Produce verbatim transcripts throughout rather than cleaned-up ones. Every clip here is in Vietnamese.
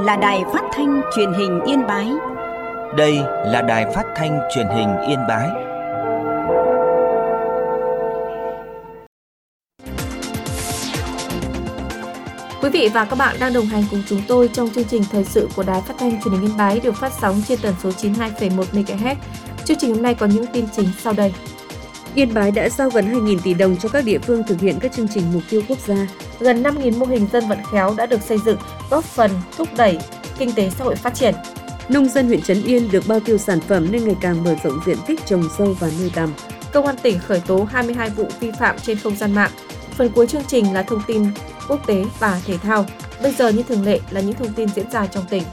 là đài phát thanh truyền hình Yên Bái. Đây là đài phát thanh truyền hình Yên Bái. Quý vị và các bạn đang đồng hành cùng chúng tôi trong chương trình thời sự của đài phát thanh truyền hình Yên Bái được phát sóng trên tần số chín mươi hai phẩy một mê ga héc. Chương trình hôm nay có những tin chính sau đây. Yên Bái đã giao gần hai nghìn tỷ đồng cho các địa phương thực hiện các chương trình mục tiêu quốc gia. Gần năm nghìn mô hình dân vận khéo đã được xây dựng, góp phần thúc đẩy kinh tế xã hội phát triển. Nông dân huyện Trấn Yên được bao tiêu sản phẩm nên ngày càng mở rộng diện tích trồng dâu và nuôi tầm. Công an tỉnh khởi tố hai mươi hai vụ vi phạm trên không gian mạng. Phần cuối chương trình là thông tin quốc tế và thể thao. Bây giờ như thường lệ là những thông tin diễn ra trong tỉnh.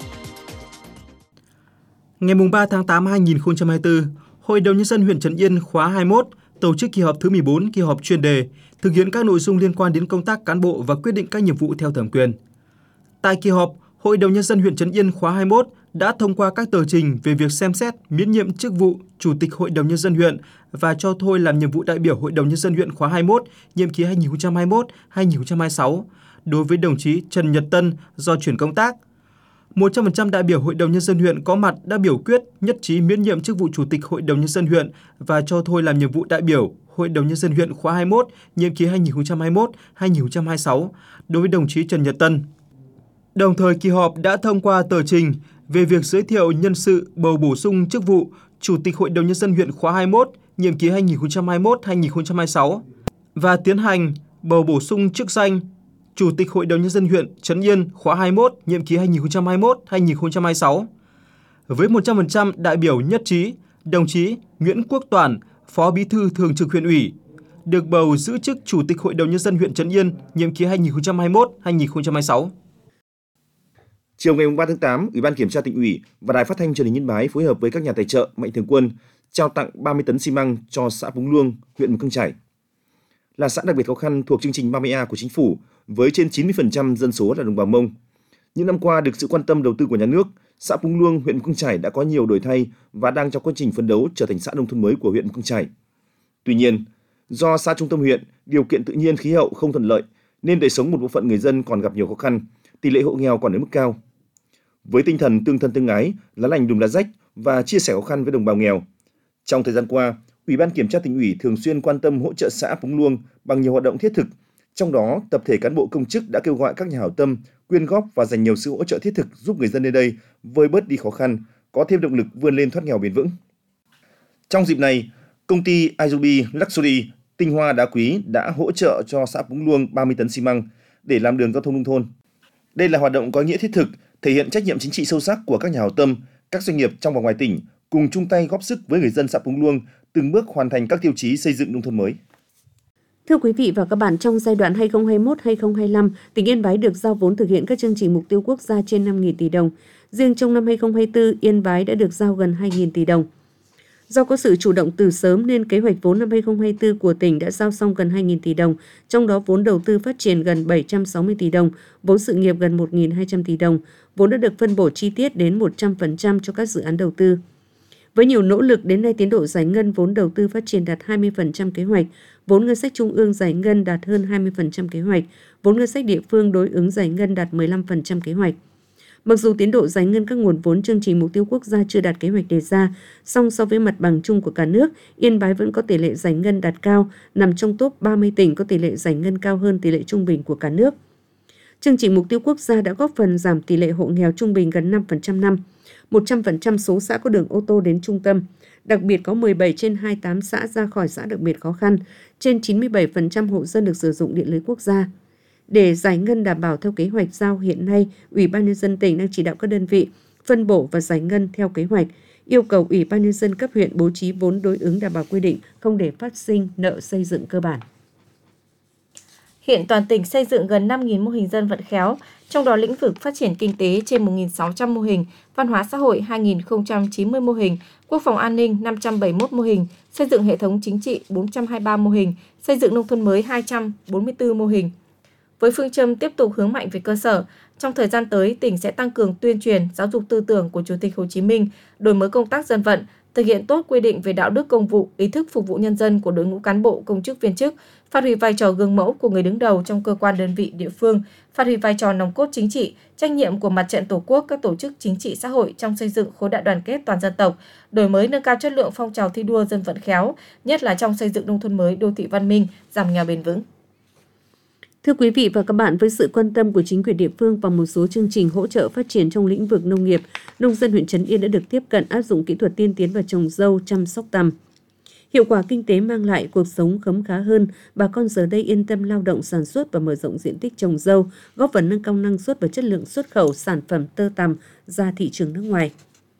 Ngày ba tháng tám năm hai nghìn không trăm hai mươi tư, Hội đồng Nhân dân huyện Trấn Yên khóa hai mươi mốt tổ chức kỳ họp thứ mười bốn, kỳ họp chuyên đề, thực hiện các nội dung liên quan đến công tác cán bộ và quyết định các nhiệm vụ theo thẩm quyền. Tại kỳ họp, Hội đồng Nhân dân huyện Trấn Yên khóa hai mươi mốt đã thông qua các tờ trình về việc xem xét miễn nhiệm chức vụ Chủ tịch Hội đồng Nhân dân huyện và cho thôi làm nhiệm vụ đại biểu Hội đồng Nhân dân huyện khóa hai mươi mốt, nhiệm kỳ hai nghìn không trăm hai mươi mốt đến hai nghìn không trăm hai mươi sáu, đối với đồng chí Trần Nhật Tân do chuyển công tác. một trăm phần trăm đại biểu Hội đồng Nhân dân huyện có mặt đã biểu quyết nhất trí miễn nhiệm chức vụ Chủ tịch Hội đồng Nhân dân huyện và cho thôi làm nhiệm vụ đại biểu Hội đồng Nhân dân huyện khóa hai mươi mốt, nhiệm kỳ hai nghìn không trăm hai mươi mốt đến hai nghìn không trăm hai mươi sáu, đối với đồng chí Trần Nhật Tân. Đồng thời, kỳ họp đã thông qua tờ trình về việc giới thiệu nhân sự bầu bổ sung chức vụ Chủ tịch Hội đồng Nhân dân huyện khóa hai mươi mốt, nhiệm kỳ hai nghìn không trăm hai mươi mốt đến hai nghìn không trăm hai mươi sáu và tiến hành bầu bổ sung chức danh Chủ tịch Hội đồng Nhân dân huyện Trấn Yên khóa hai mươi mốt, nhiệm kỳ hai nghìn không trăm hai mươi mốt đến hai nghìn không trăm hai mươi sáu. Với một trăm phần trăm đại biểu nhất trí, đồng chí Nguyễn Quốc Toản, Phó Bí thư Thường trực huyện ủy, được bầu giữ chức Chủ tịch Hội đồng Nhân dân huyện Trấn Yên, nhiệm kỳ hai nghìn không trăm hai mươi mốt đến hai nghìn không trăm hai mươi sáu. Chiều ngày ba tháng tám, Ủy ban Kiểm tra Tỉnh ủy và Đài Phát thanh Truyền hình Yên Bái phối hợp với các nhà tài trợ Mạnh Thường Quân trao tặng ba mươi tấn xi măng cho xã Búng Luông, huyện Mù Căng Chải. Là xã đặc biệt khó khăn thuộc chương trình ba mươi A của Chính phủ với trên chín mươi phần trăm dân số là đồng bào Mông. Những năm qua được sự quan tâm đầu tư của nhà nước, xã Búng Luông, huyện Mù Căng Chải đã có nhiều đổi thay và đang trong quá trình phấn đấu trở thành xã nông thôn mới của huyện Mù Căng Chải. Tuy nhiên, do xa trung tâm huyện, điều kiện tự nhiên khí hậu không thuận lợi nên đời sống một bộ phận người dân còn gặp nhiều khó khăn, tỷ lệ hộ nghèo còn ở mức cao. Với tinh thần tương thân tương ái, lá lành đùm lá rách và chia sẻ khó khăn với đồng bào nghèo, trong thời gian qua, Ủy ban Kiểm tra Tỉnh ủy thường xuyên quan tâm hỗ trợ xã Búng Luông bằng nhiều hoạt động thiết thực. Trong đó, tập thể cán bộ công chức đã kêu gọi các nhà hảo tâm quyên góp và dành nhiều sự hỗ trợ thiết thực giúp người dân nơi đây vơi bớt đi khó khăn, có thêm động lực vươn lên thoát nghèo bền vững. Trong dịp này, công ty Azubi Luxury Tinh Hoa Đá Quý đã hỗ trợ cho xã Búng Luông ba mươi tấn xi măng để làm đường giao thông nông thôn. Đây là hoạt động có nghĩa thiết thực, thể hiện trách nhiệm chính trị sâu sắc của các nhà hảo tâm, các doanh nghiệp trong và ngoài tỉnh cùng chung tay góp sức với người dân xã Búng Luông từng bước hoàn thành các tiêu chí xây dựng nông thôn mới. Thưa quý vị và các bạn, trong giai đoạn hai nghìn không trăm hai mươi mốt đến hai nghìn không trăm hai mươi lăm, tỉnh Yên Bái được giao vốn thực hiện các chương trình mục tiêu quốc gia trên năm nghìn tỷ đồng. Riêng trong năm hai nghìn không trăm hai mươi tư, Yên Bái đã được giao gần hai nghìn tỷ đồng. Do có sự chủ động từ sớm nên kế hoạch vốn năm hai nghìn không trăm hai mươi tư của tỉnh đã giao xong gần hai nghìn tỷ đồng, trong đó vốn đầu tư phát triển gần bảy trăm sáu mươi tỷ đồng, vốn sự nghiệp gần một nghìn hai trăm tỷ đồng, vốn đã được phân bổ chi tiết đến một trăm phần trăm cho các dự án đầu tư. Với nhiều nỗ lực, đến nay tiến độ giải ngân vốn đầu tư phát triển đạt hai mươi phần trăm kế hoạch, vốn ngân sách trung ương giải ngân đạt hơn hai mươi phần trăm kế hoạch, vốn ngân sách địa phương đối ứng giải ngân đạt mười lăm phần trăm kế hoạch. Mặc dù tiến độ giải ngân các nguồn vốn chương trình mục tiêu quốc gia chưa đạt kế hoạch đề ra, song so với mặt bằng chung của cả nước, Yên Bái vẫn có tỷ lệ giải ngân đạt cao, nằm trong top ba mươi tỉnh có tỷ lệ giải ngân cao hơn tỷ lệ trung bình của cả nước. Chương trình mục tiêu quốc gia đã góp phần giảm tỷ lệ hộ nghèo trung bình gần năm phần trăm năm, một trăm phần trăm số xã có đường ô tô đến trung tâm, đặc biệt có mười bảy trên hai mươi tám xã ra khỏi xã đặc biệt khó khăn, trên chín mươi bảy phần trăm hộ dân được sử dụng điện lưới quốc gia. Để giải ngân đảm bảo theo kế hoạch giao hiện nay, Ủy ban Nhân dân tỉnh đang chỉ đạo các đơn vị phân bổ và giải ngân theo kế hoạch, yêu cầu Ủy ban Nhân dân cấp huyện bố trí vốn đối ứng đảm bảo quy định, không để phát sinh nợ xây dựng cơ bản. Hiện toàn tỉnh xây dựng gần năm nghìn mô hình dân vận khéo, trong đó lĩnh vực phát triển kinh tế trên một nghìn sáu trăm mô hình, văn hóa xã hội hai nghìn không trăm chín mươi mô hình, quốc phòng an ninh năm trăm bảy mươi mốt mô hình, xây dựng hệ thống chính trị bốn trăm hai mươi ba mô hình, xây dựng nông thôn mới hai trăm bốn mươi tư mô hình. Với phương châm tiếp tục hướng mạnh về cơ sở, trong thời gian tới, tỉnh sẽ tăng cường tuyên truyền, giáo dục tư tưởng của Chủ tịch Hồ Chí Minh, đổi mới công tác dân vận, thực hiện tốt quy định về đạo đức công vụ, ý thức phục vụ nhân dân của đội ngũ cán bộ, công chức viên chức, phát huy vai trò gương mẫu của người đứng đầu trong cơ quan đơn vị địa phương, phát huy vai trò nòng cốt chính trị, trách nhiệm của Mặt trận Tổ quốc, các tổ chức chính trị xã hội trong xây dựng khối đại đoàn kết toàn dân tộc, đổi mới nâng cao chất lượng phong trào thi đua dân vận khéo, nhất là trong xây dựng nông thôn mới, đô thị văn minh, giảm nghèo bền vững. Thưa quý vị và các bạn, với sự quan tâm của chính quyền địa phương và một số chương trình hỗ trợ phát triển trong lĩnh vực nông nghiệp, nông dân huyện Trấn Yên đã được tiếp cận áp dụng kỹ thuật tiên tiến vào trồng dâu, chăm sóc tằm. Hiệu quả kinh tế mang lại cuộc sống khấm khá hơn, bà con giờ đây yên tâm lao động sản xuất và mở rộng diện tích trồng dâu, góp phần nâng cao năng suất và chất lượng xuất khẩu sản phẩm tơ tằm ra thị trường nước ngoài.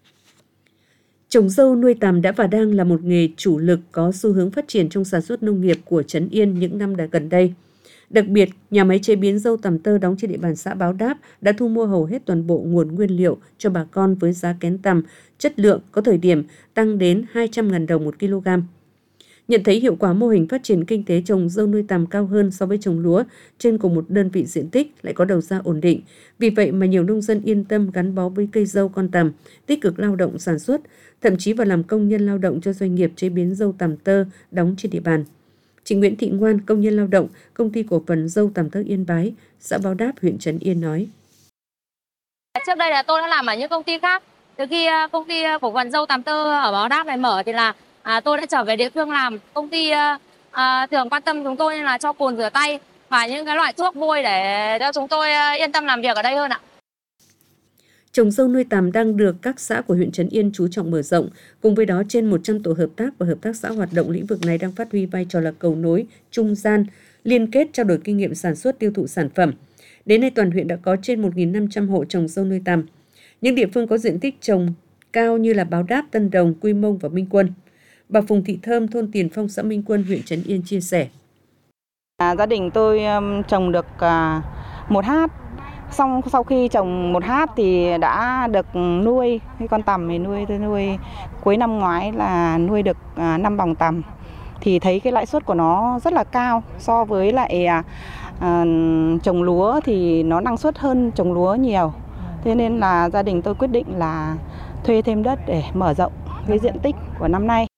Trồng dâu nuôi tằm đã và đang là một nghề chủ lực có xu hướng phát triển trong sản xuất nông nghiệp của Trấn Yên những năm gần đây. Đặc biệt, nhà máy chế biến dâu tằm tơ đóng trên địa bàn xã Báo Đáp đã thu mua hầu hết toàn bộ nguồn nguyên liệu cho bà con với giá kén tằm, chất lượng có thời điểm tăng đến hai trăm nghìn đồng một kg. Nhận thấy hiệu quả mô hình phát triển kinh tế trồng dâu nuôi tằm cao hơn so với trồng lúa trên cùng một đơn vị diện tích lại có đầu ra ổn định. Vì vậy mà nhiều nông dân yên tâm gắn bó với cây dâu con tằm, tích cực lao động sản xuất, thậm chí vào làm công nhân lao động cho doanh nghiệp chế biến dâu tằm tơ đóng trên địa bàn. Chị Nguyễn Thị Ngoan, công nhân lao động, công ty cổ phần dâu tằm tơ Yên Bái, xã Báo Đáp, huyện Trấn Yên nói. Trước đây là tôi đã làm ở những công ty khác. Từ khi công ty cổ phần dâu tằm tơ ở Báo Đáp này mở thì là à, tôi đã trở về địa phương làm. Công ty à, thường quan tâm chúng tôi nên là cho cồn rửa tay và những cái loại thuốc vôi để cho chúng tôi yên tâm làm việc ở đây hơn ạ. Trồng dâu nuôi tằm đang được các xã của huyện Trấn Yên chú trọng mở rộng. Cùng với đó, trên một trăm tổ hợp tác và hợp tác xã hoạt động lĩnh vực này đang phát huy vai trò là cầu nối, trung gian, liên kết trao đổi kinh nghiệm sản xuất tiêu thụ sản phẩm. Đến nay, toàn huyện đã có trên một nghìn năm trăm hộ trồng dâu nuôi tằm. Những địa phương có diện tích trồng cao như là Báo Đáp, Tân Đồng, Quy Mông và Minh Quân. Bà Phùng Thị Thơm, thôn Tiền Phong, xã Minh Quân, huyện Trấn Yên chia sẻ. À, gia đình tôi um, trồng được uh, một hát. Xong sau khi trồng một hát thì đã được nuôi cái con tằm thì nuôi tôi nuôi cuối năm ngoái là nuôi được uh, năm bòng tằm. Thì thấy cái lãi suất của nó rất là cao so với lại uh, trồng lúa thì nó năng suất hơn trồng lúa nhiều. Thế nên là gia đình tôi quyết định là thuê thêm đất để mở rộng cái diện tích của năm nay.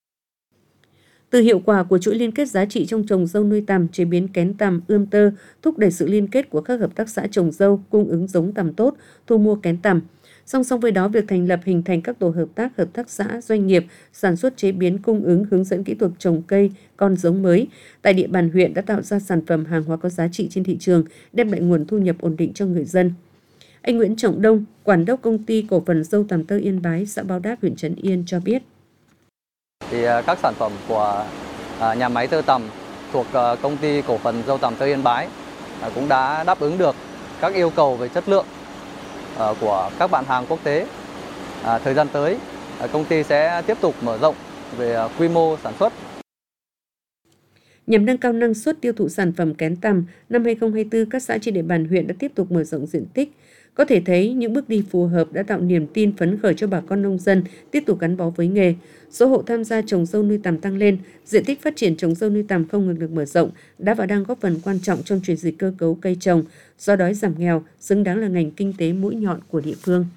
Từ hiệu quả của chuỗi liên kết giá trị trong trồng dâu nuôi tằm, chế biến kén tằm, ươm tơ, thúc đẩy sự liên kết của các hợp tác xã trồng dâu, cung ứng giống tằm tốt, thu mua kén tằm. Song song với đó, việc thành lập hình thành các tổ hợp tác, hợp tác xã, doanh nghiệp, sản xuất chế biến, cung ứng, hướng dẫn kỹ thuật trồng cây, con giống mới tại địa bàn huyện đã tạo ra sản phẩm hàng hóa có giá trị trên thị trường, đem lại nguồn thu nhập ổn định cho người dân. Anh Nguyễn Trọng Đông, quản đốc công ty cổ phần dâu tằm tơ Yên Bái, xã Báo Đáp, huyện Trấn Yên cho biết. Thì các sản phẩm của nhà máy tơ tằm thuộc công ty cổ phần dâu tằm tơ Yên Bái cũng đã đáp ứng được các yêu cầu về chất lượng của các bạn hàng quốc tế. Thời gian tới, công ty sẽ tiếp tục mở rộng về quy mô sản xuất. Nhằm nâng cao năng suất tiêu thụ sản phẩm kén tằm, năm hai không hai tư, các xã trên địa bàn huyện đã tiếp tục mở rộng diện tích. Có thể thấy những bước đi phù hợp đã tạo niềm tin phấn khởi cho bà con nông dân tiếp tục gắn bó với nghề. Số hộ tham gia trồng dâu nuôi tằm tăng lên, diện tích phát triển trồng dâu nuôi tằm không ngừng được mở rộng, đã và đang góp phần quan trọng trong chuyển dịch cơ cấu cây trồng, xóa đói giảm nghèo, xứng đáng là ngành kinh tế mũi nhọn của địa phương.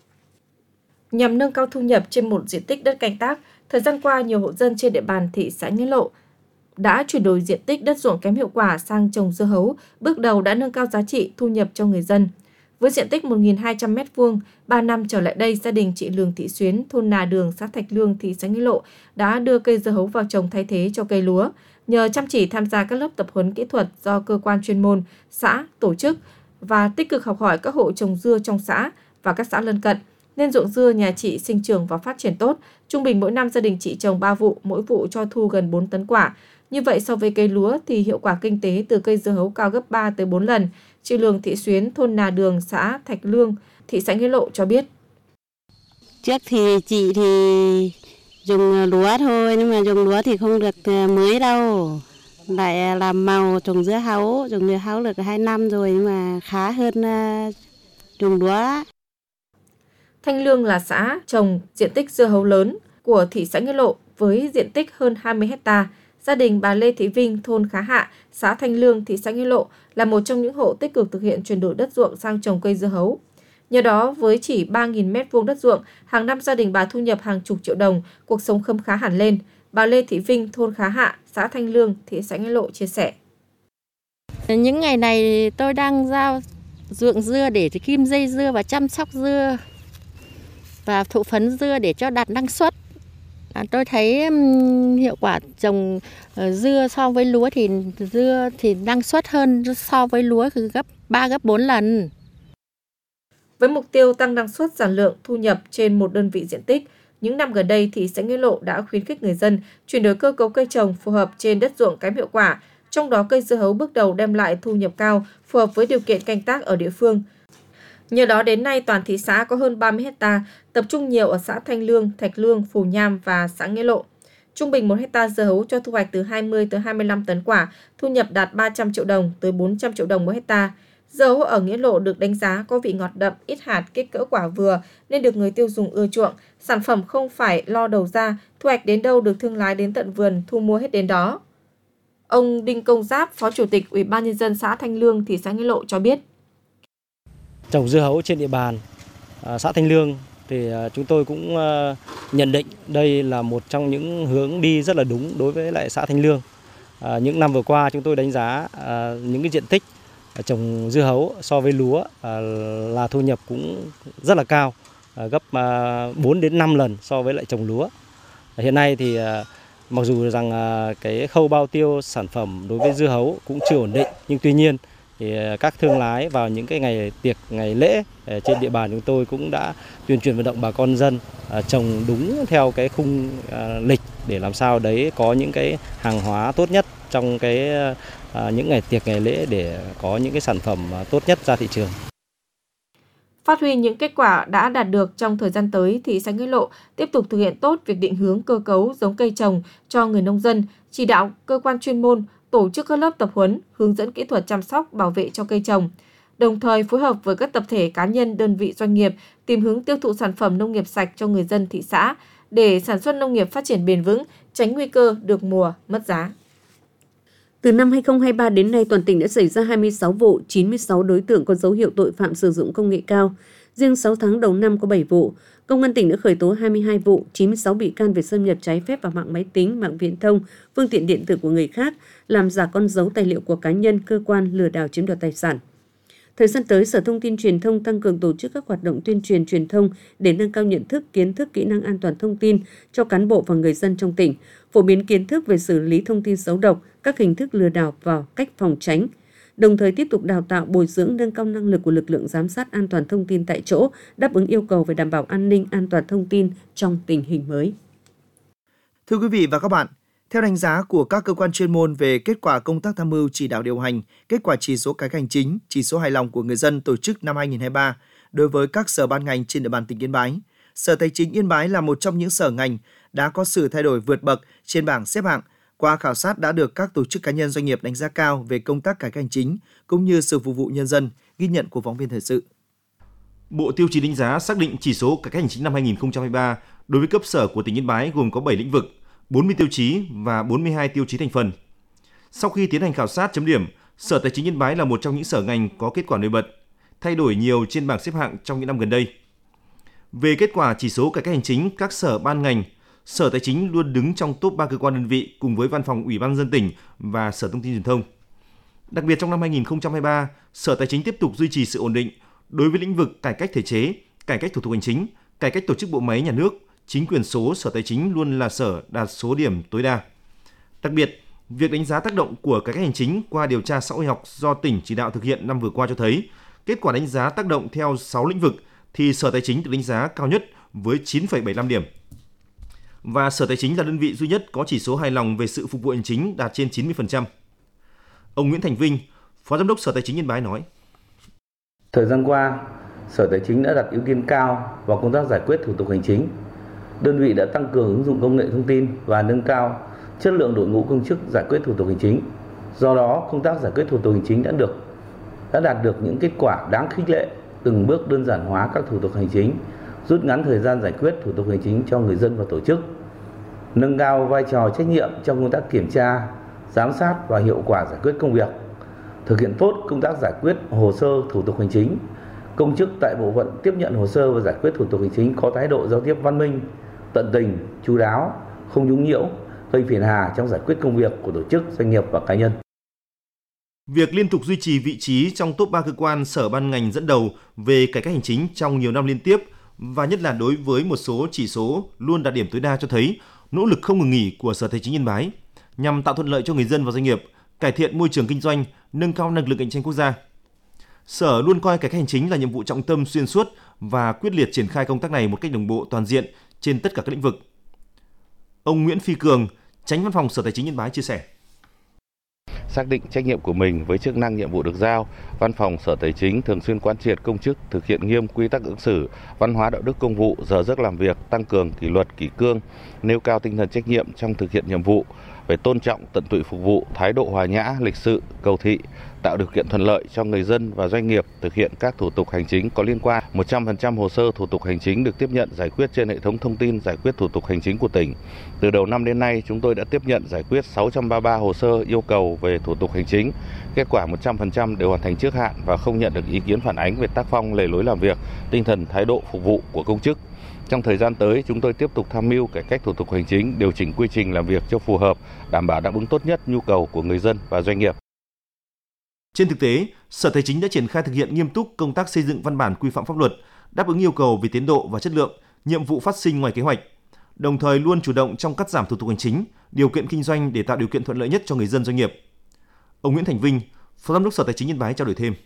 Nhằm nâng cao thu nhập trên một diện tích đất canh tác, thời gian qua nhiều hộ dân trên địa bàn thị xã Nghĩa Lộ đã chuyển đổi diện tích đất ruộng kém hiệu quả sang trồng dưa hấu, bước đầu đã nâng cao giá trị thu nhập cho người dân. Với diện tích một nghìn hai trăm mét vuông, ba năm trở lại đây, gia đình chị Lương Thị Xuyến, thôn Nà Đường, xã Thạch Lương, thị xã Nghĩa Lộ đã đưa cây dưa hấu vào trồng thay thế cho cây lúa. Nhờ chăm chỉ tham gia các lớp tập huấn kỹ thuật do cơ quan chuyên môn, xã, tổ chức và tích cực học hỏi các hộ trồng dưa trong xã và các xã lân cận, nên ruộng dưa nhà chị sinh trưởng và phát triển tốt. Trung bình mỗi năm gia đình chị trồng ba vụ, mỗi vụ cho thu gần bốn tấn quả. Như vậy so với cây lúa thì hiệu quả kinh tế từ cây dưa hấu cao gấp ba tới bốn lần. Chị Lương Thị Xuyến, thôn Nà Đường, xã Thạch Lương, thị xã Nghĩa Lộ cho biết. Trước thì chị thì dùng lúa thôi, nhưng mà dùng lúa thì không được mới đâu. Lại làm màu trồng dưa hấu, trồng dưa hấu được hai năm rồi nhưng mà khá hơn trồng lúa. Thanh Lương là xã trồng diện tích dưa hấu lớn của thị xã Nghĩa Lộ với diện tích hơn hai mươi héc ta. Gia đình bà Lê Thị Vinh, thôn Khá Hạ, xã Thanh Lương, thị xã Nghĩa Lộ là một trong những hộ tích cực thực hiện chuyển đổi đất ruộng sang trồng cây dưa hấu. Nhờ đó, với chỉ ba nghìn mét vuông đất ruộng, hàng năm gia đình bà thu nhập hàng chục triệu đồng, cuộc sống khấm khá hẳn lên. Bà Lê Thị Vinh, thôn Khá Hạ, xã Thanh Lương, thị xã Nghĩa Lộ chia sẻ. Những ngày này tôi đang giao ruộng dưa để kim dây dưa và chăm sóc dưa và thụ phấn dưa để cho đạt năng suất. À, tôi thấy um, hiệu quả trồng uh, dưa so với lúa thì dưa thì năng suất hơn so với lúaคือgấp ba gấp bốn lần. Với mục tiêu tăng năng suất, sản lượng, thu nhập trên một đơn vị diện tích, những năm gần đây thị xã Nghĩa Lộ đã khuyến khích người dân chuyển đổi cơ cấu cây trồng phù hợp trên đất ruộng kém hiệu quả, trong đó cây dưa hấu bước đầu đem lại thu nhập cao, phù hợp với điều kiện canh tác ở địa phương. Nhờ đó đến nay toàn thị xã có hơn ba mươi héc ta, tập trung nhiều ở xã Thanh Lương, Thạch Lương, Phù Nham và xã Nghĩa Lộ. Trung bình một héc ta dưa hấu cho thu hoạch từ hai mươi tới hai mươi lăm tấn quả, thu nhập đạt ba trăm triệu đồng tới bốn trăm triệu đồng một héc ta. Dưa hấu ở Nghĩa Lộ được đánh giá có vị ngọt đậm, ít hạt, kích cỡ quả vừa nên được người tiêu dùng ưa chuộng. Sản phẩm không phải lo đầu ra, thu hoạch đến đâu được thương lái đến tận vườn thu mua hết đến đó. Ông Đinh Công Giáp, Phó Chủ tịch Ủy ban Nhân dân xã Thanh Lương, thị xã Nghĩa Lộ cho biết. Trồng dưa hấu trên địa bàn à, xã Thanh Lương thì à, chúng tôi cũng à, nhận định đây là một trong những hướng đi rất là đúng đối với lại xã Thanh Lương. À, những năm vừa qua chúng tôi đánh giá à, những cái diện tích à, trồng dưa hấu so với lúa à, là thu nhập cũng rất là cao, à, gấp à, bốn đến năm lần so với lại trồng lúa. À, hiện nay thì à, mặc dù rằng à, cái khâu bao tiêu sản phẩm đối với dưa hấu cũng chưa ổn định, nhưng tuy nhiên thì các thương lái vào những cái ngày tiệc, ngày lễ trên địa bàn chúng tôi cũng đã tuyên truyền vận động bà con dân trồng đúng theo cái khung lịch để làm sao đấy có những cái hàng hóa tốt nhất trong cái những ngày tiệc, ngày lễ để có những cái sản phẩm tốt nhất ra thị trường. Phát huy những kết quả đã đạt được trong thời gian tới, thị xã Nghĩa Lộ tiếp tục thực hiện tốt việc định hướng cơ cấu giống cây trồng cho người nông dân, chỉ đạo cơ quan chuyên môn tổ chức các lớp tập huấn, hướng dẫn kỹ thuật chăm sóc, bảo vệ cho cây trồng. Đồng thời phối hợp với các tập thể, cá nhân, đơn vị doanh nghiệp tìm hướng tiêu thụ sản phẩm nông nghiệp sạch cho người dân thị xã để sản xuất nông nghiệp phát triển bền vững, tránh nguy cơ được mùa, mất giá. Từ năm hai không hai ba đến nay, toàn tỉnh đã xảy ra hai mươi sáu vụ, chín mươi sáu đối tượng có dấu hiệu tội phạm sử dụng công nghệ cao. Riêng sáu tháng đầu năm có bảy vụ. Công an tỉnh đã khởi tố hai mươi hai vụ, chín mươi sáu bị can về xâm nhập trái phép vào mạng máy tính, mạng viễn thông, phương tiện điện tử của người khác, làm giả con dấu tài liệu của cá nhân, cơ quan, lừa đảo chiếm đoạt tài sản. Thời gian tới, Sở Thông tin Truyền thông tăng cường tổ chức các hoạt động tuyên truyền truyền thông để nâng cao nhận thức, kiến thức, kỹ năng an toàn thông tin cho cán bộ và người dân trong tỉnh, phổ biến kiến thức về xử lý thông tin xấu độc, các hình thức lừa đảo và cách phòng tránh. Đồng thời tiếp tục đào tạo, bồi dưỡng, nâng cao năng lực của lực lượng giám sát an toàn thông tin tại chỗ, đáp ứng yêu cầu về đảm bảo an ninh, an toàn thông tin trong tình hình mới. Thưa quý vị và các bạn, theo đánh giá của các cơ quan chuyên môn về kết quả công tác tham mưu chỉ đạo điều hành, kết quả chỉ số cải cách hành chính, chỉ số hài lòng của người dân tổ chức năm hai không hai ba đối với các sở ban ngành trên địa bàn tỉnh Yên Bái, Sở Tài chính Yên Bái là một trong những sở ngành đã có sự thay đổi vượt bậc trên bảng xếp hạng. Qua khảo sát đã được các tổ chức cá nhân doanh nghiệp đánh giá cao về công tác cải cách hành chính cũng như sự phục vụ nhân dân, ghi nhận của phóng viên thời sự. Bộ Tiêu chí đánh giá xác định chỉ số cải cách hành chính năm hai không hai ba đối với cấp sở của tỉnh Yên Bái gồm có bảy lĩnh vực, bốn mươi tiêu chí và bốn mươi hai tiêu chí thành phần. Sau khi tiến hành khảo sát chấm điểm, Sở Tài chính Yên Bái là một trong những sở ngành có kết quả nổi bật, thay đổi nhiều trên bảng xếp hạng trong những năm gần đây. Về kết quả chỉ số cải cách hành chính các sở ban ngành, Sở Tài chính luôn đứng trong top ba cơ quan đơn vị cùng với Văn phòng Ủy ban nhân dân tỉnh và Sở Thông tin Truyền thông. Đặc biệt trong năm hai không hai ba, Sở Tài chính tiếp tục duy trì sự ổn định đối với lĩnh vực cải cách thể chế, cải cách thủ tục hành chính, cải cách tổ chức bộ máy nhà nước. Chính quyền số, Sở Tài chính luôn là sở đạt số điểm tối đa. Đặc biệt, việc đánh giá tác động của cải cách hành chính qua điều tra xã hội học do tỉnh chỉ đạo thực hiện năm vừa qua cho thấy, kết quả đánh giá tác động theo sáu lĩnh vực thì Sở Tài chính được đánh giá cao nhất với chín phẩy bảy mươi lăm điểm. Và Sở Tài chính là đơn vị duy nhất có chỉ số hài lòng về sự phục vụ hành chính đạt trên chín mươi phần trăm. Ông Nguyễn Thành Vinh, Phó Giám đốc Sở Tài chính Yên Bái nói: Thời gian qua, Sở Tài chính đã đặt ưu tiên cao vào công tác giải quyết thủ tục hành chính. Đơn vị đã tăng cường ứng dụng công nghệ thông tin và nâng cao chất lượng đội ngũ công chức giải quyết thủ tục hành chính. Do đó, công tác giải quyết thủ tục hành chính đã được đã đạt được những kết quả đáng khích lệ, từng bước đơn giản hóa các thủ tục hành chính, rút ngắn thời gian giải quyết thủ tục hành chính cho người dân và tổ chức, nâng cao vai trò trách nhiệm trong công tác kiểm tra, giám sát và hiệu quả giải quyết công việc, thực hiện tốt công tác giải quyết hồ sơ thủ tục hành chính, Công chức tại bộ phận tiếp nhận hồ sơ và giải quyết thủ tục hành chính có thái độ giao tiếp văn minh, tận tình, chu đáo, không nhũng nhiễu, gây phiền hà trong giải quyết công việc của tổ chức, doanh nghiệp và cá nhân. Việc liên tục duy trì vị trí trong top ba cơ quan sở ban ngành dẫn đầu về cải cách hành chính trong nhiều năm liên tiếp và nhất là đối với một số chỉ số luôn đạt điểm tối đa cho thấy nỗ lực không ngừng nghỉ của Sở Tài chính Yên Bái nhằm tạo thuận lợi cho người dân và doanh nghiệp, cải thiện môi trường kinh doanh, nâng cao năng lực cạnh tranh quốc gia. Sở luôn coi cải cách hành chính là nhiệm vụ trọng tâm xuyên suốt và quyết liệt triển khai công tác này một cách đồng bộ toàn diện trên tất cả các lĩnh vực. Ông Nguyễn Phi Cường, Chánh Văn phòng Sở Tài chính Yên Bái chia sẻ. Xác định trách nhiệm của mình với chức năng nhiệm vụ được giao, Văn phòng Sở Tài chính thường xuyên quán triệt công chức thực hiện nghiêm quy tắc ứng xử, văn hóa đạo đức công vụ, giờ giấc làm việc, tăng cường kỷ luật kỷ cương, nêu cao tinh thần trách nhiệm trong thực hiện nhiệm vụ, phải tôn trọng tận tụy phục vụ, thái độ hòa nhã, lịch sự, cầu thị, tạo điều kiện thuận lợi cho người dân và doanh nghiệp thực hiện các thủ tục hành chính có liên quan. một trăm phần trăm hồ sơ thủ tục hành chính được tiếp nhận giải quyết trên hệ thống thông tin giải quyết thủ tục hành chính của tỉnh. Từ đầu năm đến nay, chúng tôi đã tiếp nhận giải quyết sáu trăm ba mươi ba hồ sơ yêu cầu về thủ tục hành chính. Kết quả một trăm phần trăm đều hoàn thành trước hạn và không nhận được ý kiến phản ánh về tác phong, lề lối làm việc, tinh thần, thái độ phục vụ của công chức. Trong thời gian tới, chúng tôi tiếp tục tham mưu cải cách thủ tục hành chính, điều chỉnh quy trình làm việc cho phù hợp, đảm bảo đáp ứng tốt nhất nhu cầu của người dân và doanh nghiệp. Trên thực tế, Sở Tài chính đã triển khai thực hiện nghiêm túc công tác xây dựng văn bản quy phạm pháp luật, đáp ứng yêu cầu về tiến độ và chất lượng, nhiệm vụ phát sinh ngoài kế hoạch, đồng thời luôn chủ động trong cắt giảm thủ tục hành chính, điều kiện kinh doanh để tạo điều kiện thuận lợi nhất cho người dân doanh nghiệp. Ông Nguyễn Thành Vinh, Phó Giám đốc Sở Tài chính Yên Bái trao đổi thêm.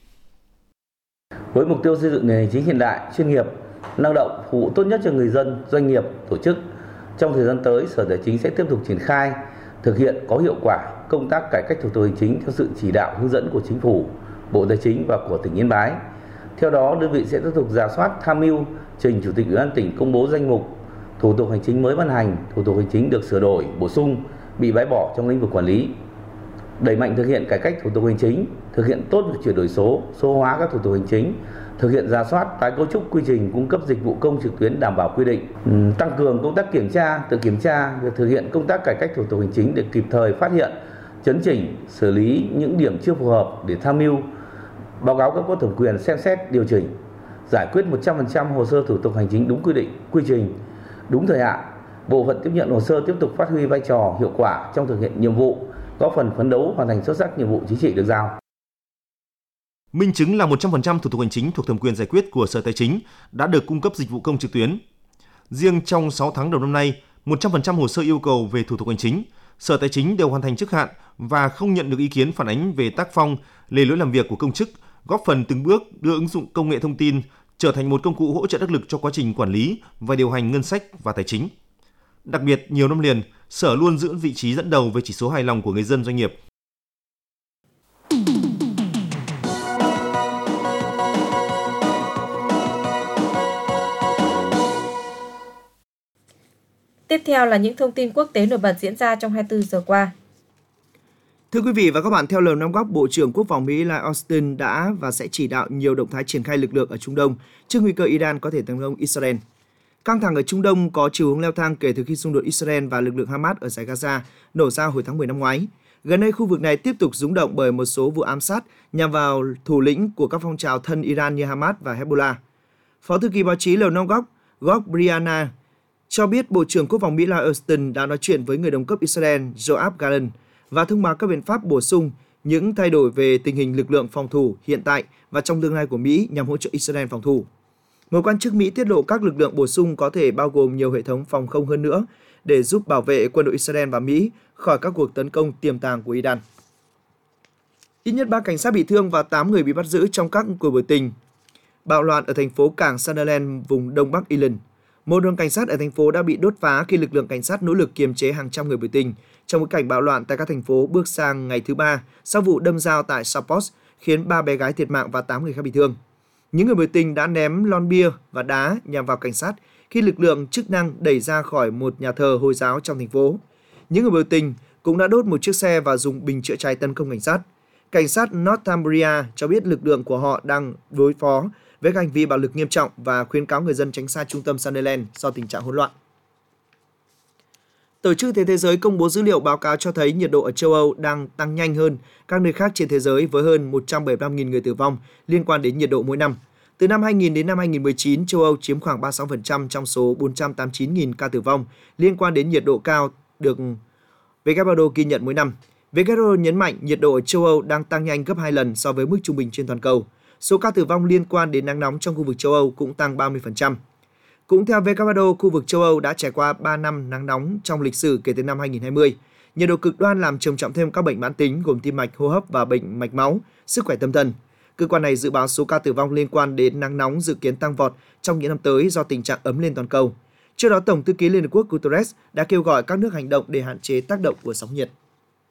Với mục tiêu xây dựng nền hành chính hiện đại, chuyên nghiệp, năng động, phục vụ tốt nhất cho người dân, doanh nghiệp, tổ chức, trong thời gian tới, Sở Tài chính sẽ tiếp tục triển khai, thực hiện có hiệu quả công tác cải cách thủ tục hành chính theo sự chỉ đạo hướng dẫn của Chính phủ, Bộ Tài chính và của tỉnh Yên Bái. Theo đó, đơn vị sẽ tiếp tục rà soát, tham mưu, trình Chủ tịch Ủy ban tỉnh công bố danh mục thủ tục hành chính mới ban hành, thủ tục hành chính được sửa đổi, bổ sung, bị bãi bỏ trong lĩnh vực quản lý. Đẩy mạnh thực hiện cải cách thủ tục hành chính, thực hiện tốt việc chuyển đổi số, số hóa các thủ tục hành chính, thực hiện rà soát, tái cấu trúc quy trình cung cấp dịch vụ công trực tuyến đảm bảo quy định, tăng cường công tác kiểm tra, tự kiểm tra, việc thực hiện công tác cải cách thủ tục hành chính để kịp thời phát hiện, chấn chỉnh, xử lý những điểm chưa phù hợp để tham mưu, báo cáo cấp có thẩm quyền xem xét điều chỉnh, giải quyết một trăm phần trăm hồ sơ thủ tục hành chính đúng quy định, quy trình, đúng thời hạn. Bộ phận tiếp nhận hồ sơ tiếp tục phát huy vai trò hiệu quả trong thực hiện nhiệm vụ, góp phần phấn đấu hoàn thành xuất sắc nhiệm vụ chính trị được giao. Minh chứng là một trăm phần trăm thủ tục hành chính thuộc thẩm quyền giải quyết của Sở Tài chính đã được cung cấp dịch vụ công trực tuyến. Riêng trong sáu tháng đầu năm nay, một trăm phần trăm hồ sơ yêu cầu về thủ tục hành chính, Sở Tài chính đều hoàn thành trước hạn và không nhận được ý kiến phản ánh về tác phong, lề lối làm việc của công chức, góp phần từng bước đưa ứng dụng công nghệ thông tin trở thành một công cụ hỗ trợ đắc lực cho quá trình quản lý và điều hành ngân sách và tài chính. Đặc biệt, nhiều năm liền, Sở luôn giữ vị trí dẫn đầu về chỉ số hài lòng của người dân doanh nghiệp. Tiếp theo là những thông tin quốc tế nổi bật diễn ra trong hai mươi bốn giờ qua. Thưa quý vị và các bạn, theo Lầu Năm Góc, Bộ trưởng Quốc phòng Mỹ Lloyd Austin đã và sẽ chỉ đạo nhiều động thái triển khai lực lượng ở Trung Đông trước nguy cơ Iran có thể tấn công Israel. Căng thẳng ở Trung Đông có chiều hướng leo thang kể từ khi xung đột Israel và lực lượng Hamas ở dải Gaza nổ ra hồi tháng mười năm ngoái. Gần đây, khu vực này tiếp tục rúng động bởi một số vụ ám sát nhằm vào thủ lĩnh của các phong trào thân Iran như Hamas và Hezbollah. Phó thư ký báo chí Lầu Năm Góc Gog Briana cho biết Bộ trưởng Quốc phòng Mỹ Lloyd Austin đã nói chuyện với người đồng cấp Israel Yoav Gallant và thông báo các biện pháp bổ sung những thay đổi về tình hình lực lượng phòng thủ hiện tại và trong tương lai của Mỹ nhằm hỗ trợ Israel phòng thủ. Một quan chức Mỹ tiết lộ các lực lượng bổ sung có thể bao gồm nhiều hệ thống phòng không hơn nữa để giúp bảo vệ quân đội Israel và Mỹ khỏi các cuộc tấn công tiềm tàng của Iran. Ít nhất ba cảnh sát bị thương và tám người bị bắt giữ trong các cuộc biểu tình bạo loạn ở thành phố cảng Sunderland, vùng đông bắc Ireland. Một đường cảnh sát ở thành phố đã bị đốt phá khi lực lượng cảnh sát nỗ lực kiềm chế hàng trăm người biểu tình trong bối cảnh bạo loạn tại các thành phố bước sang ngày thứ ba sau vụ đâm dao tại Southport khiến ba bé gái thiệt mạng và tám người khác bị thương. Những người biểu tình đã ném lon bia và đá nhằm vào cảnh sát khi lực lượng chức năng đẩy ra khỏi một nhà thờ Hồi giáo trong thành phố. Những người biểu tình cũng đã đốt một chiếc xe và dùng bình chữa cháy tấn công cảnh sát. Cảnh sát Northumbria cho biết lực lượng của họ đang đối phó với hành vi bạo lực nghiêm trọng và khuyến cáo người dân tránh xa trung tâm Sunderland do tình trạng hỗn loạn. Tổ chức Thế giới công bố dữ liệu báo cáo cho thấy nhiệt độ ở châu Âu đang tăng nhanh hơn các nơi khác trên thế giới với hơn một trăm bảy mươi lăm nghìn người tử vong liên quan đến nhiệt độ mỗi năm. Từ năm hai nghìn đến năm hai nghìn không trăm mười chín, châu Âu chiếm khoảng ba mươi sáu phần trăm trong số bốn trăm tám mươi chín nghìn ca tử vong liên quan đến nhiệt độ cao được vê kép hát o ghi nhận mỗi năm. vê kép hát o nhấn mạnh nhiệt độ ở châu Âu đang tăng nhanh gấp hai lần so với mức trung bình trên toàn cầu. Số ca tử vong liên quan đến nắng nóng trong khu vực châu Âu cũng tăng ba mươi phần trăm. Cũng theo vê kép hát o, khu vực châu Âu đã trải qua ba năm nắng nóng trong lịch sử kể từ năm hai nghìn không trăm hai mươi. Nhiệt độ cực đoan làm trầm trọng thêm các bệnh mãn tính gồm tim mạch, hô hấp và bệnh mạch máu, sức khỏe tâm thần. Cơ quan này dự báo số ca tử vong liên quan đến nắng nóng dự kiến tăng vọt trong những năm tới do tình trạng ấm lên toàn cầu. Trước đó, Tổng thư ký Liên Hợp Quốc Guterres đã kêu gọi các nước hành động để hạn chế tác động của sóng nhiệt.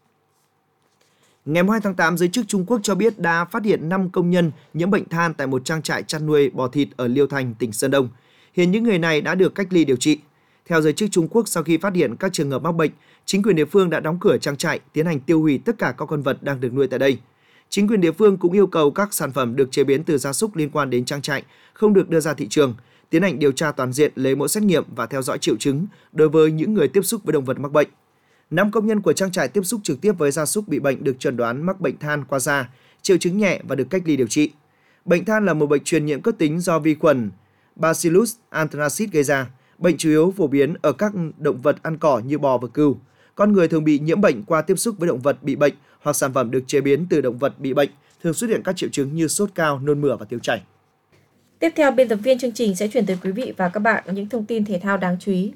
Ngày hai tháng tám, giới chức Trung Quốc cho biết đã phát hiện năm công nhân nhiễm bệnh than tại một trang trại chăn nuôi bò thịt ở Liêu Thành, tỉnh Sơn Đông. Hiện những người này đã được cách ly điều trị. Theo giới chức Trung Quốc, sau khi phát hiện các trường hợp mắc bệnh, chính quyền địa phương đã đóng cửa trang trại, tiến hành tiêu hủy tất cả các con vật đang được nuôi tại đây. Chính quyền địa phương cũng yêu cầu các sản phẩm được chế biến từ gia súc liên quan đến trang trại không được đưa ra thị trường, tiến hành điều tra toàn diện, lấy mẫu xét nghiệm và theo dõi triệu chứng đối với những người tiếp xúc với động vật mắc bệnh. Năm công nhân của trang trại tiếp xúc trực tiếp với gia súc bị bệnh được chẩn đoán mắc bệnh than qua da, triệu chứng nhẹ và được cách ly điều trị. Bệnh than là một bệnh truyền nhiễm cấp tính do vi khuẩn Bacillus anthracis gây ra. Bệnh chủ yếu phổ biến ở các động vật ăn cỏ như bò và cừu. Con người thường bị nhiễm bệnh qua tiếp xúc với động vật bị bệnh hoặc sản phẩm được chế biến từ động vật bị bệnh, thường xuất hiện các triệu chứng như sốt cao, nôn mửa và tiêu chảy. Tiếp theo, biên tập viên chương trình sẽ chuyển tới quý vị và các bạn những thông tin thể thao đáng chú ý.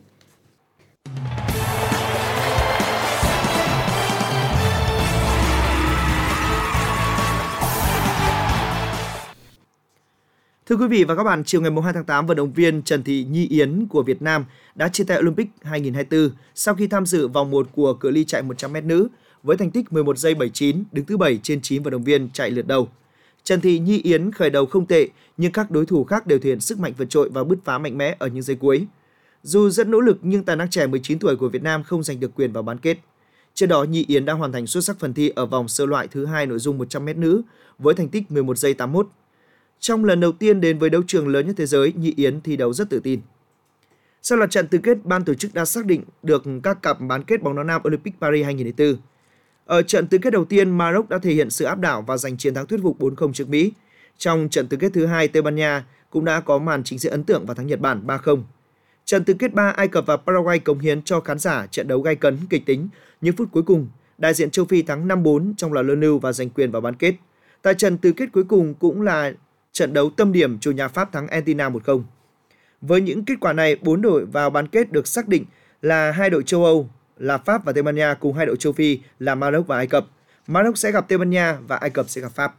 Thưa quý vị và các bạn, chiều ngày hai tháng tám, vận động viên Trần Thị Nhi Yến của Việt Nam đã chia tay Olympic hai nghìn không trăm hai mươi tư sau khi tham dự vòng một của cự ly chạy một trăm mét nữ với thành tích mười một giây bảy mươi chín, đứng thứ bảy trên chín vận động viên chạy lượt đầu. Trần Thị Nhi Yến khởi đầu không tệ, nhưng các đối thủ khác đều thể hiện sức mạnh vượt trội và bứt phá mạnh mẽ ở những giây cuối. Dù rất nỗ lực nhưng tài năng trẻ mười chín tuổi của Việt Nam không giành được quyền vào bán kết. Trước đó, Nhi Yến đã hoàn thành xuất sắc phần thi ở vòng sơ loại thứ hai nội dung một trăm mét nữ với thành tích mười một giây tám mươi mốt. Trong lần đầu tiên đến với đấu trường lớn nhất thế giới, Nhi Yến thi đấu rất tự tin. Sau loạt trận tứ kết, ban tổ chức đã xác định được các cặp bán kết bóng đá nam Olympic Paris hai nghìn không trăm lẻ bốn. Ở trận tứ kết đầu tiên, Maroc đã thể hiện sự áp đảo và giành chiến thắng thuyết phục bốn không trước Mỹ. Trong trận tứ kết thứ hai, Tây Ban Nha cũng đã có màn trình diễn ấn tượng và thắng Nhật Bản ba không. Trận tứ kết ba, Ai Cập và Paraguay cống hiến cho khán giả trận đấu gay cấn, kịch tính. Những phút cuối cùng, đại diện châu Phi thắng năm bốn trong loạt luân lưu và giành quyền vào bán kết. Tại trận tứ kết cuối cùng cũng là trận đấu tâm điểm, chủ nhà Pháp thắng Argentina một không. Với những kết quả này, bốn đội vào bán kết được xác định là hai đội châu Âu là Pháp và Tây Ban Nha cùng hai đội châu Phi là Maroc và Ai Cập. Maroc sẽ gặp Tây Ban Nha và Ai Cập sẽ gặp Pháp.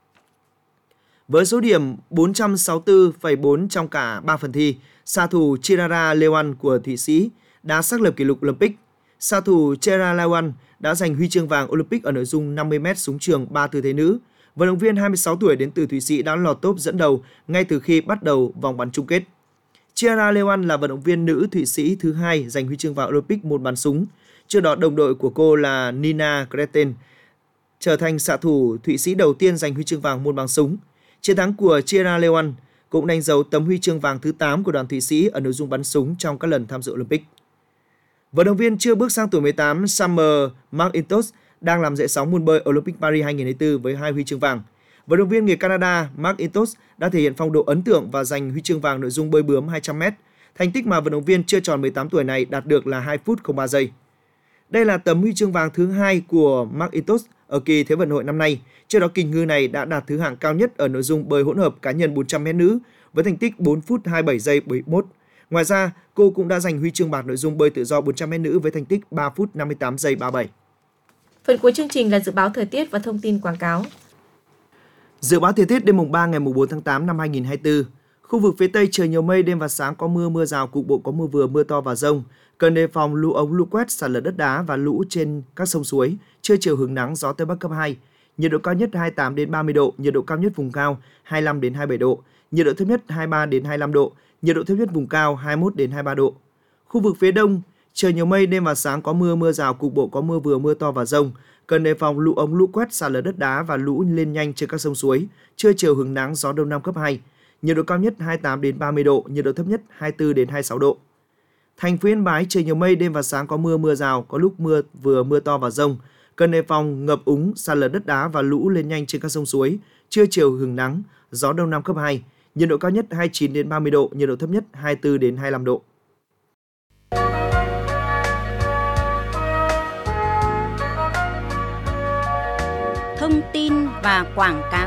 Với số điểm bốn trăm sáu mươi tư phẩy bốn trong cả ba phần thi, xạ thủ Chirara Lewan của Thụy Sĩ đã xác lập kỷ lục Olympic. Xạ thủ Chirara Lewan đã giành huy chương vàng Olympic ở nội dung năm mươi mét súng trường ba tư thế nữ. Vận động viên hai mươi sáu tuổi đến từ Thụy Sĩ đã lọt top dẫn đầu ngay từ khi bắt đầu vòng bắn chung kết. Chirara Lewan là vận động viên nữ Thụy Sĩ thứ hai giành huy chương vàng Olympic môn bắn súng. Trước đó, đồng đội của cô là Nina Greten trở thành xạ thủ Thụy Sĩ đầu tiên giành huy chương vàng môn bắn súng. Chiến thắng của Chirara Lewan cũng đánh dấu tấm huy chương vàng thứ tám của đoàn Thụy Sĩ ở nội dung bắn súng trong các lần tham dự Olympic. Vận động viên chưa bước sang tuổi mười tám Summer McIntosh đang làm dậy sóng môn bơi Olympic Paris hai nghìn không trăm lẻ bốn với hai huy chương vàng. Vận động viên người Canada McIntosh đã thể hiện phong độ ấn tượng và giành huy chương vàng nội dung bơi bướm hai trăm mét. Thành tích mà vận động viên chưa tròn mười tám tuổi này đạt được là hai phút không ba giây. Đây là tấm huy chương vàng thứ hai của McIntosh ở kỳ Thế vận hội năm nay. Trước đó, kình ngư này đã đạt thứ hạng cao nhất ở nội dung bơi hỗn hợp cá nhân bốn trăm mét nữ với thành tích bốn phút hai mươi bảy giây bảy mươi mốt. Ngoài ra, cô cũng đã giành huy chương bạc nội dung bơi tự do bốn trăm mét nữ với thành tích ba phút năm mươi tám giây ba mươi bảy. Phần cuối chương trình là dự báo thời tiết và thông tin quảng cáo. Dự báo thời tiết đêm mùng ba ngày mùng bốn tháng tám năm hai nghìn không trăm hai mươi tư. Khu vực phía Tây trời nhiều mây, đêm và sáng có mưa, mưa rào, cục bộ có mưa vừa, mưa to và dông. Cần đề phòng lũ ống, lũ quét, sạt lở đất đá và lũ trên các sông suối. Trưa chiều hứng nắng, gió Tây Bắc cấp hai. Nhiệt độ cao nhất hai mươi tám đến ba mươi độ, nhiệt độ cao nhất vùng cao hai mươi lăm đến hai mươi bảy độ, nhiệt độ thấp nhất hai mươi ba đến hai mươi lăm độ, nhiệt độ thấp nhất vùng cao hai mươi mốt đến hai mươi ba độ. Khu vực phía Đông trời nhiều mây, đêm và sáng có mưa, mưa rào, cục bộ có mưa vừa, mưa to và dông. Cần đề phòng lũ ống, lũ quét, sạt lở đất đá và lũ lên nhanh trên các sông suối. Trưa chiều hứng nắng, gió Đông Nam cấp hai. Nhiệt độ cao nhất hai mươi tám đến ba mươi độ, nhiệt độ thấp nhất hai mươi tư đến hai mươi sáu độ. Thành phố Yên Bái trời nhiều mây, đêm và sáng có mưa, mưa rào, có lúc mưa vừa, mưa to và dông. Cần đề phòng ngập úng, sạt lở đất đá và lũ lên nhanh trên các sông suối. Trưa chiều hứng nắng, gió Đông Nam cấp hai. nhiệt độ cao nhất hai mươi chín đến ba mươi độ, nhiệt độ thấp nhất hai mươi tư đến hai mươi lăm độ. Thông tin và quảng cáo.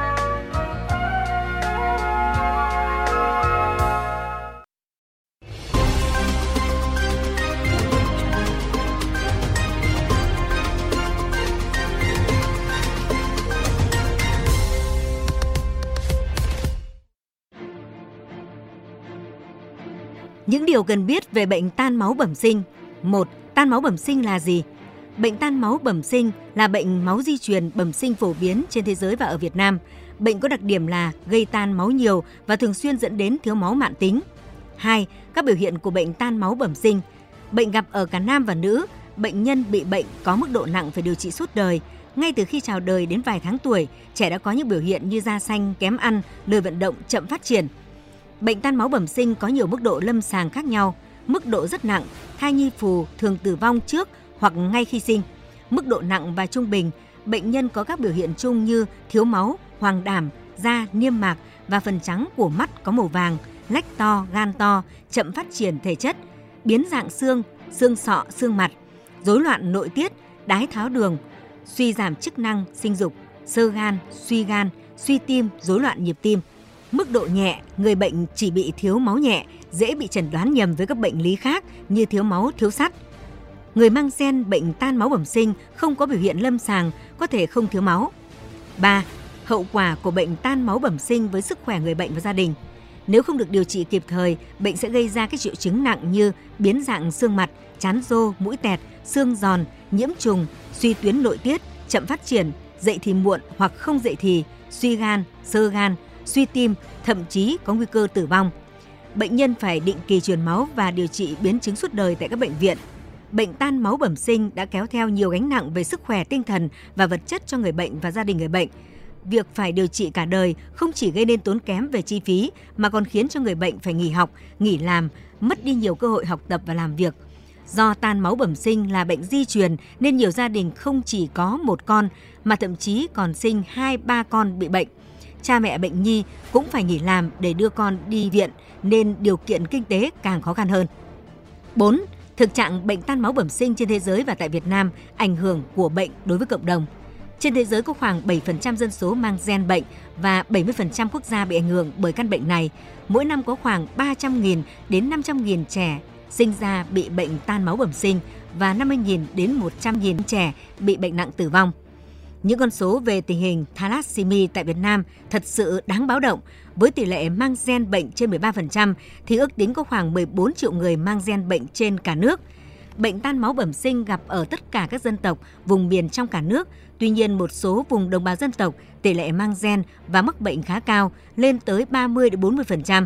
Những điều cần biết về bệnh tan máu bẩm sinh. một. Tan máu bẩm sinh là gì? Bệnh tan máu bẩm sinh là bệnh máu di truyền bẩm sinh phổ biến trên thế giới và ở Việt Nam. Bệnh có đặc điểm là gây tan máu nhiều và thường xuyên dẫn đến thiếu máu mãn tính. hai. Các biểu hiện của bệnh tan máu bẩm sinh. Bệnh gặp ở cả nam và nữ. Bệnh nhân bị bệnh có mức độ nặng phải điều trị suốt đời. Ngay từ khi chào đời đến vài tháng tuổi, trẻ đã có những biểu hiện như da xanh, kém ăn, lười vận động, chậm phát triển. Bệnh tan máu bẩm sinh có nhiều mức độ lâm sàng khác nhau. Mức độ rất nặng, thai nhi phù thường tử vong trước hoặc ngay khi sinh. Mức độ nặng và trung bình, bệnh nhân có các biểu hiện chung như thiếu máu, hoàng đảm, da niêm mạc và phần trắng của mắt có màu vàng, lách to, gan to, chậm phát triển thể chất, biến dạng xương, xương sọ, xương mặt, rối loạn nội tiết, đái tháo đường, suy giảm chức năng sinh dục, xơ gan, suy gan, suy tim, rối loạn nhịp tim. Mức độ nhẹ, người bệnh chỉ bị thiếu máu nhẹ, dễ bị chẩn đoán nhầm với các bệnh lý khác như thiếu máu, thiếu sắt. Người mang gen bệnh tan máu bẩm sinh không có biểu hiện lâm sàng, có thể không thiếu máu. ba. Hậu quả của bệnh tan máu bẩm sinh với sức khỏe người bệnh và gia đình. Nếu không được điều trị kịp thời, bệnh sẽ gây ra các triệu chứng nặng như biến dạng xương mặt, trán rô, mũi tẹt, xương giòn, nhiễm trùng, suy tuyến nội tiết, chậm phát triển, dậy thì muộn hoặc không dậy thì, suy gan, xơ gan, suy tim, thậm chí có nguy cơ tử vong. Bệnh nhân phải định kỳ truyền máu và điều trị biến chứng suốt đời tại các bệnh viện. Bệnh tan máu bẩm sinh đã kéo theo nhiều gánh nặng về sức khỏe tinh thần và vật chất cho người bệnh và gia đình người bệnh. Việc phải điều trị cả đời không chỉ gây nên tốn kém về chi phí mà còn khiến cho người bệnh phải nghỉ học, nghỉ làm, mất đi nhiều cơ hội học tập và làm việc. Do tan máu bẩm sinh là bệnh di truyền nên nhiều gia đình không chỉ có một con mà thậm chí còn sinh hai ba con bị bệnh. Cha mẹ bệnh nhi cũng phải nghỉ làm để đưa con đi viện nên điều kiện kinh tế càng khó khăn hơn. bốn. Thực trạng bệnh tan máu bẩm sinh trên thế giới và tại Việt Nam, ảnh hưởng của bệnh đối với cộng đồng. Trên thế giới có khoảng bảy phần trăm dân số mang gen bệnh và bảy mươi phần trăm quốc gia bị ảnh hưởng bởi căn bệnh này. Mỗi năm có khoảng ba trăm nghìn đến năm trăm nghìn trẻ sinh ra bị bệnh tan máu bẩm sinh và năm mươi nghìn đến một trăm nghìn trẻ bị bệnh nặng tử vong. Những con số về tình hình thalassemia tại Việt Nam thật sự đáng báo động. Với tỷ lệ mang gen bệnh trên mười ba phần trăm thì ước tính có khoảng mười bốn triệu người mang gen bệnh trên cả nước. Bệnh tan máu bẩm sinh gặp ở tất cả các dân tộc, vùng miền trong cả nước. Tuy nhiên, một số vùng đồng bào dân tộc, tỷ lệ mang gen và mắc bệnh khá cao, lên tới ba mươi đến bốn mươi phần trăm.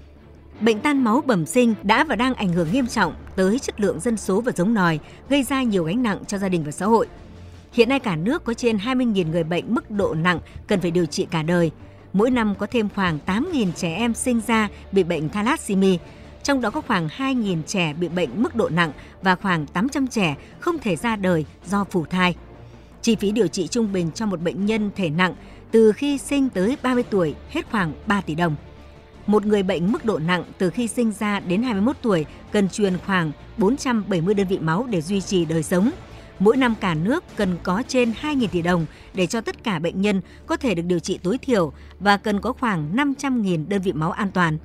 Bệnh tan máu bẩm sinh đã và đang ảnh hưởng nghiêm trọng tới chất lượng dân số và giống nòi, gây ra nhiều gánh nặng cho gia đình và xã hội. Hiện nay cả nước có trên hai mươi nghìn người bệnh mức độ nặng cần phải điều trị cả đời. Mỗi năm có thêm khoảng tám nghìn trẻ em sinh ra bị bệnh thalassemia, trong đó có khoảng hai nghìn trẻ bị bệnh mức độ nặng và khoảng tám trăm trẻ không thể ra đời do phù thai. Chi phí điều trị trung bình cho một bệnh nhân thể nặng từ khi sinh tới ba mươi tuổi hết khoảng ba tỷ đồng. Một người bệnh mức độ nặng từ khi sinh ra đến hai mươi mốt tuổi cần truyền khoảng bốn trăm bảy mươi đơn vị máu để duy trì đời sống. Mỗi năm cả nước cần có trên hai nghìn tỷ đồng để cho tất cả bệnh nhân có thể được điều trị tối thiểu và cần có khoảng năm trăm nghìn đơn vị máu an toàn.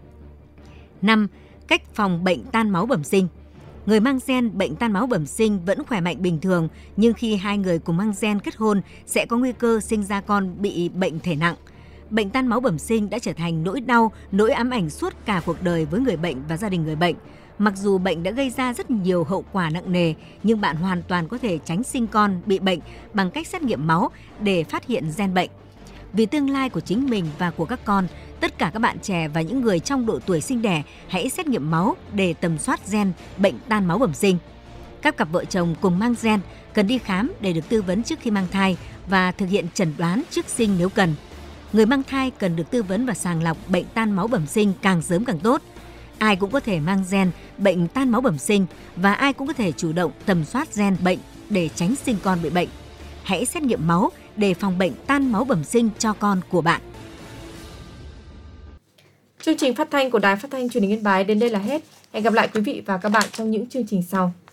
năm. Cách phòng bệnh tan máu bẩm sinh. Người mang gen bệnh tan máu bẩm sinh vẫn khỏe mạnh bình thường, nhưng khi hai người cùng mang gen kết hôn sẽ có nguy cơ sinh ra con bị bệnh thể nặng. Bệnh tan máu bẩm sinh đã trở thành nỗi đau, nỗi ám ảnh suốt cả cuộc đời với người bệnh và gia đình người bệnh. Mặc dù bệnh đã gây ra rất nhiều hậu quả nặng nề, nhưng bạn hoàn toàn có thể tránh sinh con bị bệnh bằng cách xét nghiệm máu để phát hiện gen bệnh. Vì tương lai của chính mình và của các con, tất cả các bạn trẻ và những người trong độ tuổi sinh đẻ hãy xét nghiệm máu để tầm soát gen bệnh tan máu bẩm sinh. Các cặp vợ chồng cùng mang gen cần đi khám để được tư vấn trước khi mang thai và thực hiện chẩn đoán trước sinh nếu cần. Người mang thai cần được tư vấn và sàng lọc bệnh tan máu bẩm sinh càng sớm càng tốt. Ai cũng có thể mang gen bệnh tan máu bẩm sinh và ai cũng có thể chủ động tầm soát gen bệnh để tránh sinh con bị bệnh. Hãy xét nghiệm máu để phòng bệnh tan máu bẩm sinh cho con của bạn. Chương trình phát thanh của Đài Phát thanh Truyền hình Yên Bái đến đây là hết. Hẹn gặp lại quý vị và các bạn trong những chương trình sau.